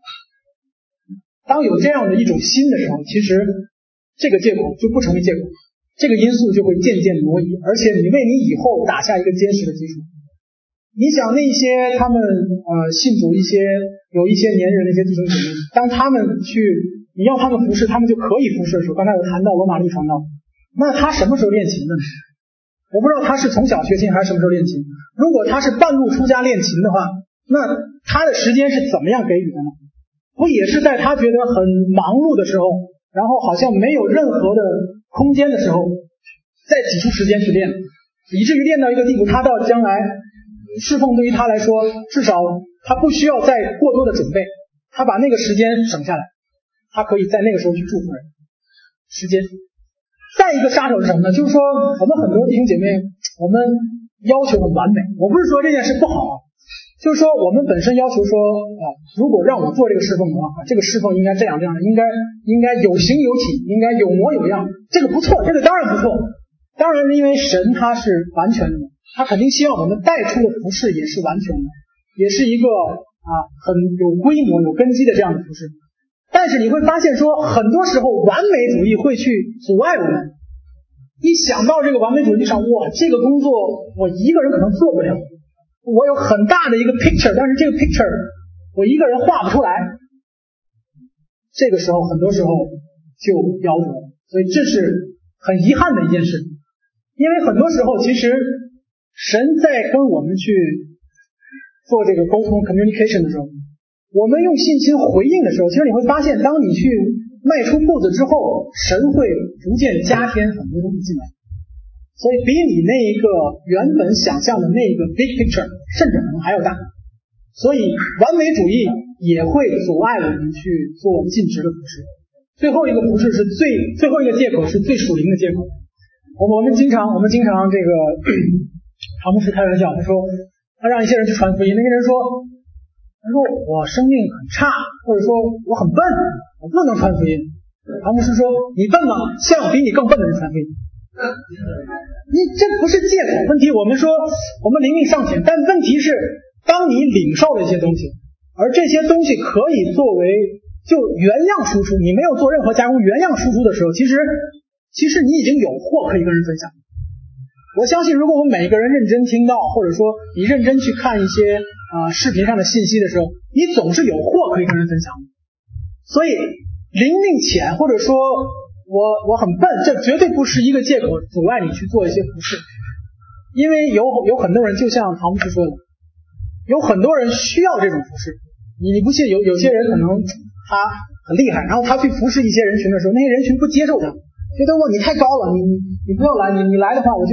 当有这样的一种心的时候，其实这个借口就不成为借口，这个因素就会渐渐挪移，而且你为你以后打下一个坚实的基础。你想那些他们呃信主一些有一些年人的一些弟兄姐妹，当他们去你要他们服侍，他们就可以服侍的时候，刚才我谈到罗马律传道，那他什么时候练琴呢？我不知道他是从小学琴还是什么时候练琴。如果他是半路出家练琴的话，那他的时间是怎么样给予的呢？不也是在他觉得很忙碌的时候，然后好像没有任何的空间的时候，再挤出时间去练，以至于练到一个地步，他到将来侍奉对于他来说，至少他不需要再过多的准备，他把那个时间省下来，他可以在那个时候去祝福人。时间再一个杀手是什么呢？就是说我们很多弟兄姐妹，我们要求很完美。我不是说这件事不好，就是说我们本身要求说啊，如果让我做这个侍奉的话，这个侍奉应该这样这样，应该应该有形有体，应该有模有样，这个不错，这个当然不错。当然因为神他是完全的，他肯定希望我们带出的服事也是完全的，也是一个啊很有规模有根基的这样的服事。但是你会发现说，很多时候完美主义会去阻碍我们。一想到这个完美主义上，哇，这个工作我一个人可能做不了，我有很大的一个 picture， 但是这个 picture 我一个人画不出来，这个时候很多时候就夭折了。所以这是很遗憾的一件事，因为很多时候其实神在跟我们去做这个沟通 communication 的时候，我们用信心回应的时候，其实你会发现，当你去迈出步子之后，神会逐渐加添很多东西进来，所以比你那一个原本想象的那一个 big picture 甚至可能还要大。所以完美主义也会阻碍我们去做尽职的服事。最后一个服事是最最后一个借口是最属灵的借口。我我们经常我们经常这个唐牧师开玩笑，他说他让一些人去传福音，那些人说他说我生命很差，或者说我很笨，我不能传福音。唐牧师说你笨吗？向比你更笨的人传福音。你这不是借口问题，我们说我们灵命尚浅，但问题是当你领受了一些东西，而这些东西可以作为就原样输出，你没有做任何加工，原样输出的时候，其实其实你已经有货可以跟人分享。我相信如果我们每一个人认真听到，或者说你认真去看一些啊、呃、视频上的信息的时候，你总是有货可以跟人分享。所以灵命浅，或者说我我很笨，这绝对不是一个借口阻碍你去做一些服事。因为有有很多人就像唐牧师说的，有很多人需要这种服事。你你不信，有有些人可能他很厉害，然后他去服侍一些人群的时候，那些人群不接受他，觉得我你太高了，你你你不要来，你你来的话我就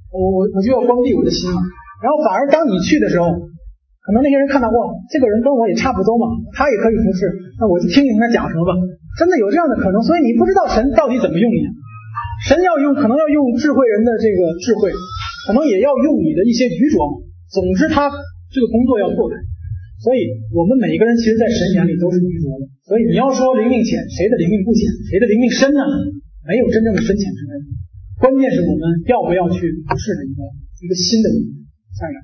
我我我就要关闭我的心嘛。然后反而当你去的时候，可能那些人看到哇，这个人跟我也差不多嘛，他也可以服侍，那我就听听他讲什么吧。真的有这样的可能，所以你不知道神到底怎么用你。神要用，可能要用智慧人的这个智慧，可能也要用你的一些愚拙。总之，他这个工作要做开。所以我们每一个人其实在神眼里都是愚拙的。所以你要说灵命浅，谁的灵命不浅？谁的灵命深呢？没有真正的深浅之分。关键是我们要不要去服侍一个一个新的灵命。下一个，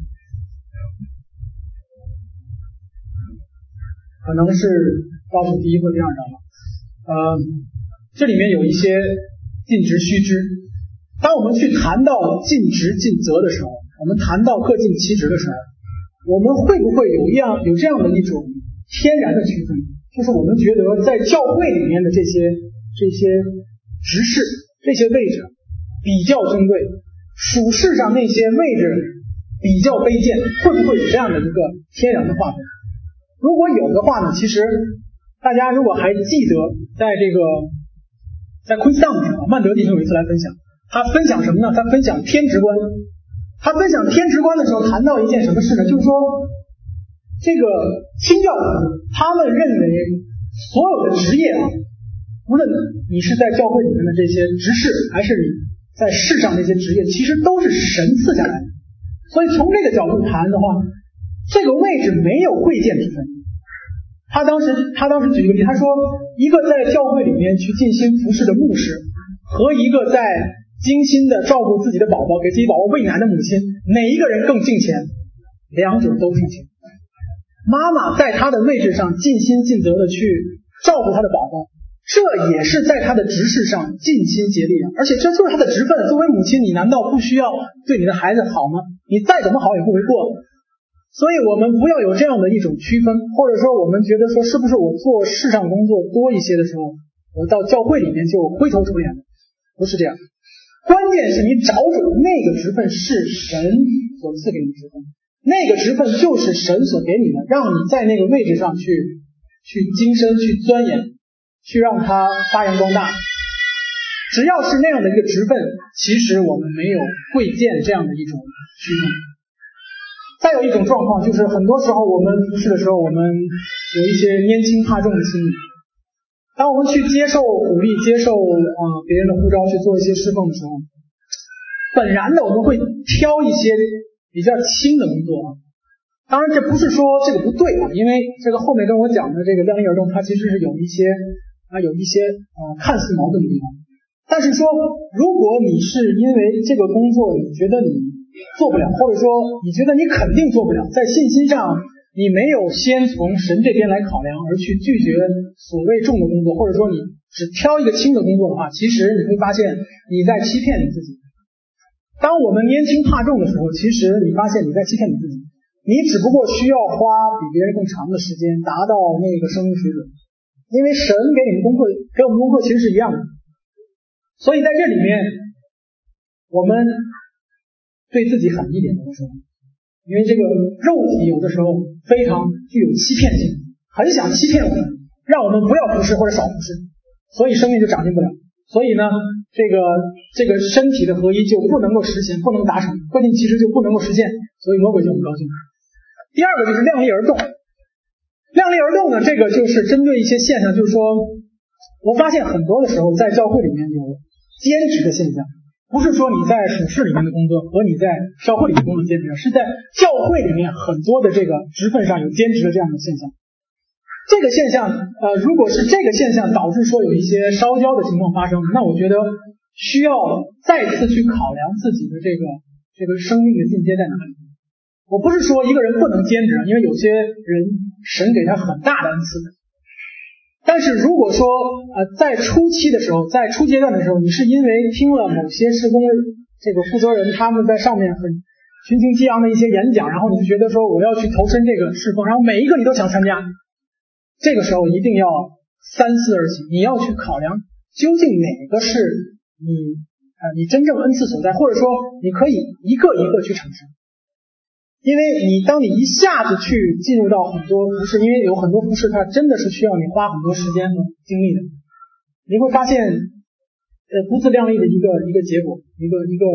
可能是倒数第一或第二章吧。呃，这里面有一些尽职须知。当我们去谈到尽职尽责的时候，我们谈到各尽其职的时候，我们会不会有一样有这样的一种天然的区分，就是我们觉得在教会里面的这些这些职事这些位置比较尊贵，属世上那些位置比较卑贱，会不会有这样的一个天然的划分？如果有的话呢，其实大家如果还记得在这个在昆桑的时候，曼德弟兄有一次来分享，他分享什么呢？他分享天职观。他分享天职观的时候谈到一件什么事呢？就是说这个清教徒他们认为所有的职业啊，无论你是在教会里面的这些执事，还是你在世上那些职业，其实都是神赐下来的。所以从这个角度谈的话，这个位置没有贵贱之分。他当时他当时举一个例，他说一个在教会里面去尽心服侍的牧师，和一个在精心的照顾自己的宝宝，给自己宝宝喂奶的母亲，哪一个人更敬虔？两者都敬虔。妈妈在她的位置上尽心尽责的去照顾她的宝宝，这也是在她的职事上尽心竭力，而且这就是她的职分。作为母亲，你难道不需要对你的孩子好吗？你再怎么好也不为过。所以我们不要有这样的一种区分，或者说我们觉得说是不是我做世上工作多一些的时候，我到教会里面就灰头土脸的？不是这样。关键是你找准那个职分是神所赐给你的职分，那个职分就是神所给你的，让你在那个位置上去去精深去钻研，去让它发扬光大。只要是那样的一个职分，其实我们没有贵贱这样的一种区分。再有一种状况，就是很多时候我们服侍的时候，我们有一些拈轻怕重的心理。当我们去接受鼓励，接受呃别人的呼召去做一些侍奉的时候，本然的我们会挑一些比较轻的工作。当然这不是说这个不对啊，因为这个后面跟我讲的这个量力而动，它其实是有一些啊有一些呃看似矛盾的地方。但是说如果你是因为这个工作你觉得你做不了，或者说你觉得你肯定做不了，在信心上你没有先从神这边来考量，而去拒绝所谓重的工作，或者说你只挑一个轻的工作的话，其实你会发现你在欺骗你自己。当我们拈轻怕重的时候，其实你发现你在欺骗你自己，你只不过需要花比别人更长的时间达到那个生命水准，因为神给你们功课，给我们功课其实是一样的。所以在这里面我们对自己狠一点的说，因为这个肉体有的时候非常具有欺骗性，很想欺骗我们，让我们不要服侍或者少服侍，所以生命就长进不了。所以呢，这个这个身体的合一就不能够实现，不能达成，关键其实就不能够实现，所以魔鬼就很高兴。第二个就是量力而动。量力而动呢，这个就是针对一些现象，就是说我发现很多的时候在教会里面有兼职的现象，不是说你在属世里面的工作和你在教会里面工作兼职，是在教会里面很多的这个职分上有兼职的这样的现象。这个现象呃，如果是这个现象导致说有一些烧焦的情况发生，那我觉得需要再次去考量自己的这个这个生命的进阶在哪里。我不是说一个人不能兼职，因为有些人神给他很大的恩赐，但是如果说呃在初期的时候，在初阶段的时候，你是因为听了某些事工这个负责人他们在上面很群情激昂的一些演讲，然后你就觉得说我要去投身这个侍奉，然后每一个你都想参加，这个时候一定要三思而行，你要去考量究竟哪个是你呃你真正恩赐所在，或者说你可以一个一个去尝试。因为你当你一下子去进入到很多服饰，因为有很多服饰它真的是需要你花很多时间和精力的，你会发现呃不自量力的一个一个结果，一个一个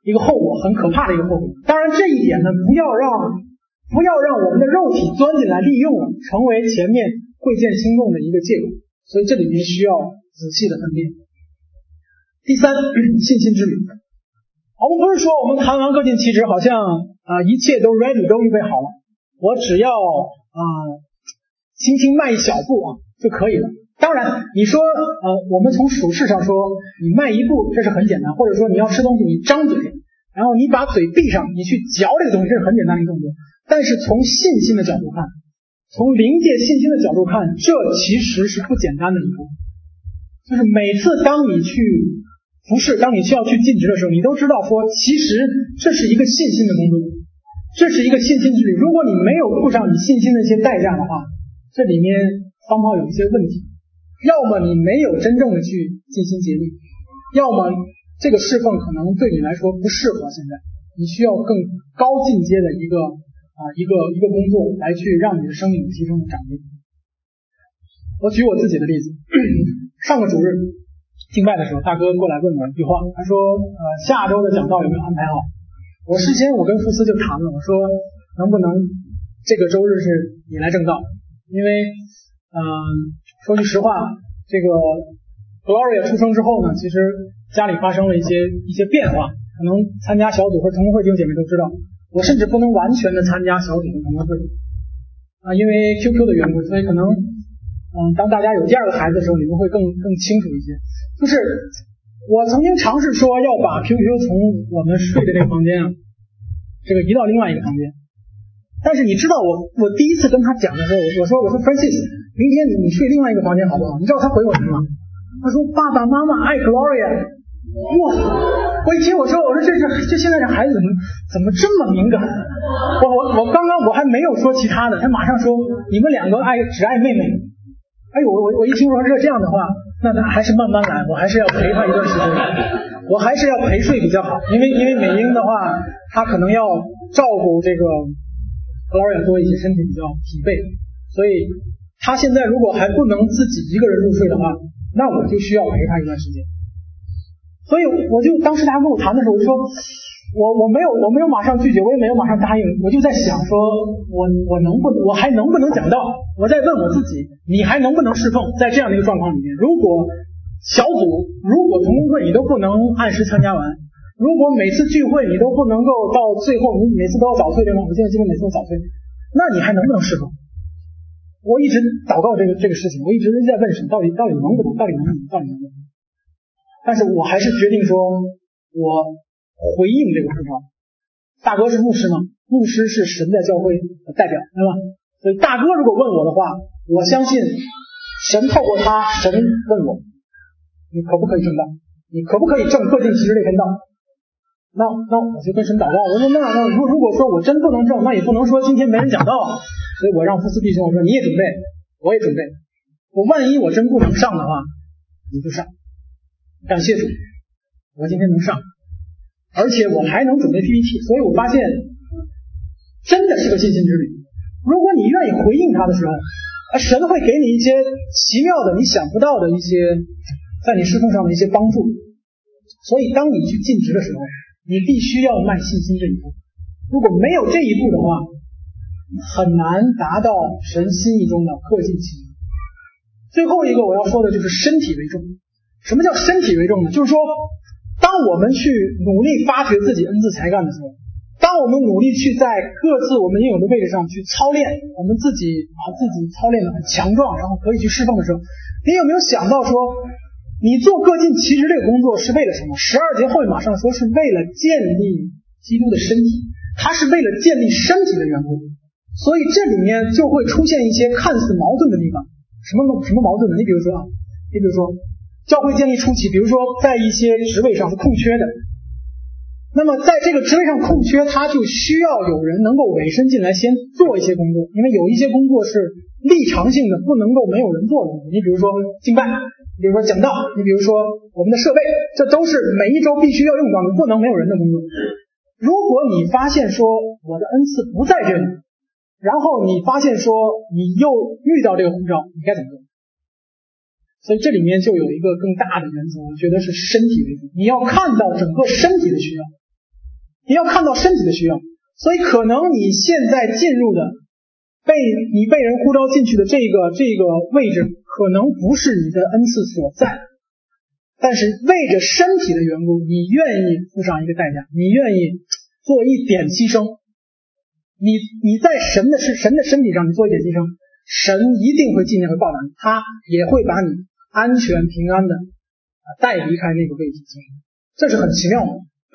一个后果，很可怕的一个后果。当然这一点呢，不要让不要让我们的肉体钻进来利用了，成为前面贵贱轻重的一个借口。所以这里面需要仔细的分辨。第三，信心之旅。我们不是说我们谈完各尽其职，好像啊、呃、一切都 ready 都预备好了，我只要啊、呃、轻轻迈一小步啊就可以了。当然你说呃我们从属世上说你迈一步这是很简单，或者说你要吃东西你张嘴，然后你把嘴闭上，你去嚼这个东西，这是很简单的一个动作。但是从信心的角度看，从灵界信心的角度看，这其实是不简单的一步。就是每次当你去服侍，当你需要去尽职的时候，你都知道说其实这是一个信心的工作，这是一个信心之旅。如果你没有付上你信心的一些代价的话，这里面方泡有一些问题。要么你没有真正的去尽心竭力，要么这个侍奉可能对你来说不适合，现在你需要更高进阶的一个啊一个一个工作来去让你的生命提升长进。我举我自己的例子，上个主日敬拜的时候，大哥过来问我一句话，他说呃下周的讲道有没有安排好？我事先我跟福斯就谈了，我说能不能这个周日是你来正道，因为嗯、呃、说句实话，这个 Gloria 出生之后呢，其实家里发生了一些一些变化，可能参加小组或者同工会弟兄姐妹都知道，我甚至不能完全的参加小组和同工会啊，因为 Q Q 的缘故，所以可能嗯，当大家有第二个孩子的时候，你们会更更清楚一些。就是我曾经尝试说要把 Q Q 从我们睡的这个房间啊，这个移到另外一个房间。但是你知道我我第一次跟他讲的时候，我说我说 Francis， 明天你你睡另外一个房间好不好？你知道他回我什么吗？他说爸爸妈妈爱 Gloria。哇！我一听我说我说这是这现在这孩子怎么怎么这么敏感？我我我刚刚我还没有说其他的，他马上说你们两个爱只爱妹妹。哎呦，我我我一听说是这样的话，那他还是慢慢来，我还是要陪他一段时间，我还是要陪睡比较好，因为因为美英的话，他可能要照顾这个 Gloria 多一些，身体比较疲惫，所以他现在如果还不能自己一个人入睡的话，那我就需要陪他一段时间。所以我就当时大家跟我谈的时候，我就说我我没有我没有马上拒绝，我也没有马上答应，我就在想说我我能不我还能不能讲道？我在问我自己，你还能不能侍奉？在这样的一个状况里面，如果小组如果同工会你都不能按时参加完，如果每次聚会你都不能够到最后，你每次都要早退对吗？我现在基本每次都早退，那你还能不能侍奉？我一直祷告这个这个事情，我一直在问神，到底到底能不能，到底能不能，到底能不能？但是我还是决定说，我回应这个呼召。大哥是牧师嘛，牧师是神在教会的代表，对吧？所以大哥如果问我的话，我相信神透过他，神问我，你可不可以正道？你可不可以正各尽其职这篇道？那那我就跟神祷告，我说那那如如果说我真不能正，那也不能说今天没人讲道，所以我让福斯弟兄我说你也准备，我也准备，我万一我真不能上的话，你就上。感谢主，我今天能上，而且我还能准备 P P T， 所以我发现真的是个信心之旅。如果你愿意回应他的时候，神会给你一些奇妙的你想不到的一些在你侍奉上的一些帮助。所以当你去尽职的时候，你必须要迈信心这一步，如果没有这一步的话，很难达到神心意中的各尽其职。最后一个我要说的就是身体为重。什么叫身体为重呢？就是说当我们去努力发掘自己恩赐才干的时候，当我们努力去在各自我们应有的位置上去操练我们自己啊自己操练的很强壮，然后可以去释放的时候，你有没有想到说你做各尽其职这个工作是为了什么？十二节后面马上说是为了建立基督的身体，它是为了建立身体的缘故。所以这里面就会出现一些看似矛盾的地方。什么什么矛盾呢？你比如说啊，你比如说教会建立初期，比如说在一些职位上是空缺的，那么在这个职位上空缺，他就需要有人能够委身进来先做一些工作，因为有一些工作是立场性的，不能够没有人做的。你比如说敬拜，你比如说讲道，你比如说我们的设备，这都是每一周必须要用到的，不能没有人的工作。如果你发现说我的恩赐不在这里，然后你发现说你又遇到这个呼召，你该怎么做？所以这里面就有一个更大的原则，我觉得是身体为主，你要看到整个身体的需要， 你要看到身体的需要。所以可能你现在进入的被你被人呼召进去的这个这个位置可能不是你的恩赐所在，但是为着身体的缘故，你愿意付上一个代价，你愿意做一点牺牲，你你在神的是神的身体上你做一点牺牲，神一定会尽量会报答你，他也会把你安全平安的带离开那个位置，这是很奇妙的。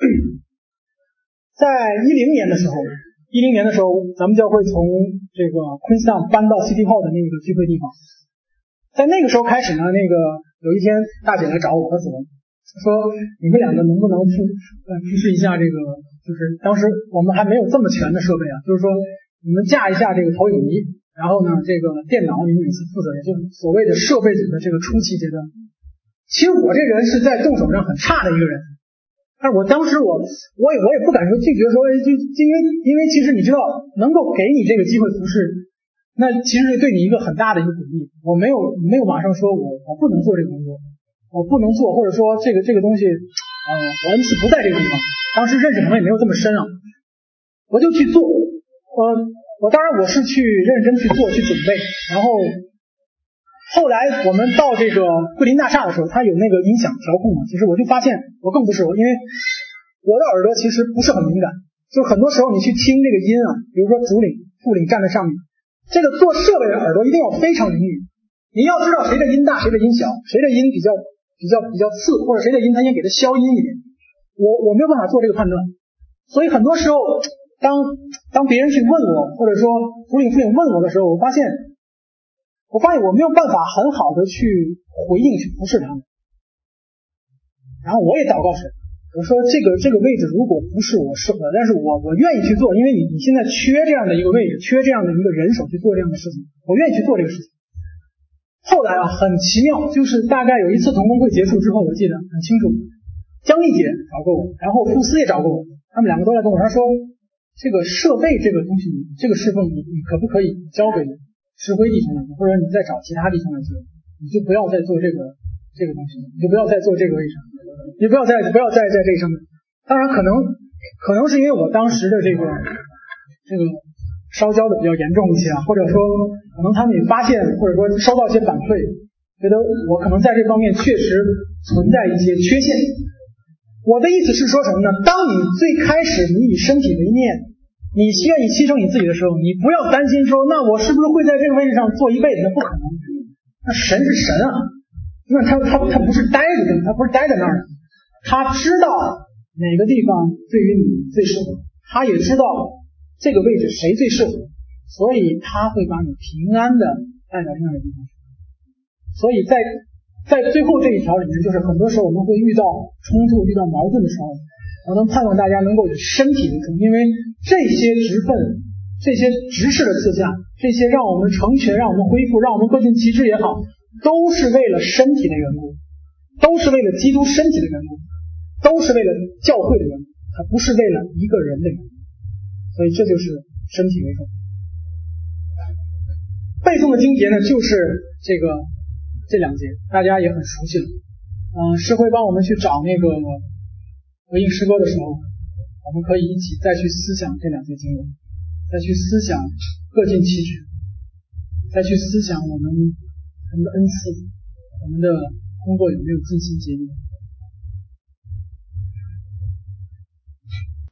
在一零年的时候，一零年的时候，咱们教会从这个 Queenstown 搬到 City Hall 的那个聚会地方。在那个时候开始呢，那个有一天大姐来找我和子文，说你们两个能不能复呃复试一下这个，就是当时我们还没有这么全的设备啊，就是说你们架一下这个投影仪，然后呢这个电脑你们每次负责，也就是所谓的设备组的这个初期阶段。其实我这人是在动手上很差的一个人。但是我当时我我也我也不敢说拒绝说就就因为因为其实你知道能够给你这个机会服侍，那其实是对你一个很大的一个鼓励。我没有没有马上说我我不能做这个工作，我不能做，或者说这个这个东西呃我恩赐不在这个地方。当时认识可能也没有这么深啊，我就去做。我我当然我是去认真去做去准备，然后后来我们到这个桂林大厦的时候，它有那个音响调控嘛，其实我就发现我更不适合，因为我的耳朵其实不是很敏感，就很多时候你去听这个音啊，比如说主领副领站在上面，这个做设备的耳朵一定要非常灵敏，你要知道谁的音大谁的音小，谁的音比较比较比较次，或者谁的音它应该给它消音一点，我我没有办法做这个判断。所以很多时候当当别人去问我，或者说主领副领问我的时候，我发现我发现我没有办法很好的去回应去服侍他们。然后我也祷告神，我说这个这个位置如果不是我适合的，但是我我愿意去做，因为你你现在缺这样的一个位置，缺这样的一个人手去做这样的事情，我愿意去做这个事情。后来啊很奇妙，就是大概有一次同工会结束之后，我记得很清楚，江丽姐找过我，然后傅斯也找过我，他们两个都来跟我说，这个设备这个东西，这个侍奉你你可不可以交给石灰弟兄来做，或者你再找其他弟兄来做，你就不要再做这个这个东西，你就不要再做这个位置，你不要再不要再在这个上面。当然可能可能是因为我当时的这个这个烧焦的比较严重一些啊，或者说可能他们也发现或者说收到一些反馈，觉得我可能在这方面确实存在一些缺陷。我的意思是说什么呢？当你最开始你以身体为念，你愿意牺牲你自己的时候，你不要担心说那我是不是会在这个位置上坐一辈子，那不可能。那神是神啊，那他他他不是待着的，他不是待在那儿的，他知道哪个地方对于你最适合，他也知道这个位置谁最适合，所以他会把你平安的带到这样的地方。所以在在最后这一条里面，就是很多时候我们会遇到冲突遇到矛盾的时候，我能盼望大家能够以身体为重，因为这些职分这些执事的赐下，这些让我们成全让我们恢复让我们各尽其职也好，都是为了身体的缘故，都是为了基督身体的缘故，都是为了教会的缘故，它不是为了一个人的缘故。所以这就是身体为重。背诵的经节呢就是这个这两节，大家也很熟悉了。嗯、呃，诗会帮我们去找那个回应诗歌的时候，我们可以一起再去思想这两节经文，再去思想各尽其职，再去思想我们我们的恩赐，我们的工作有没有尽心竭力。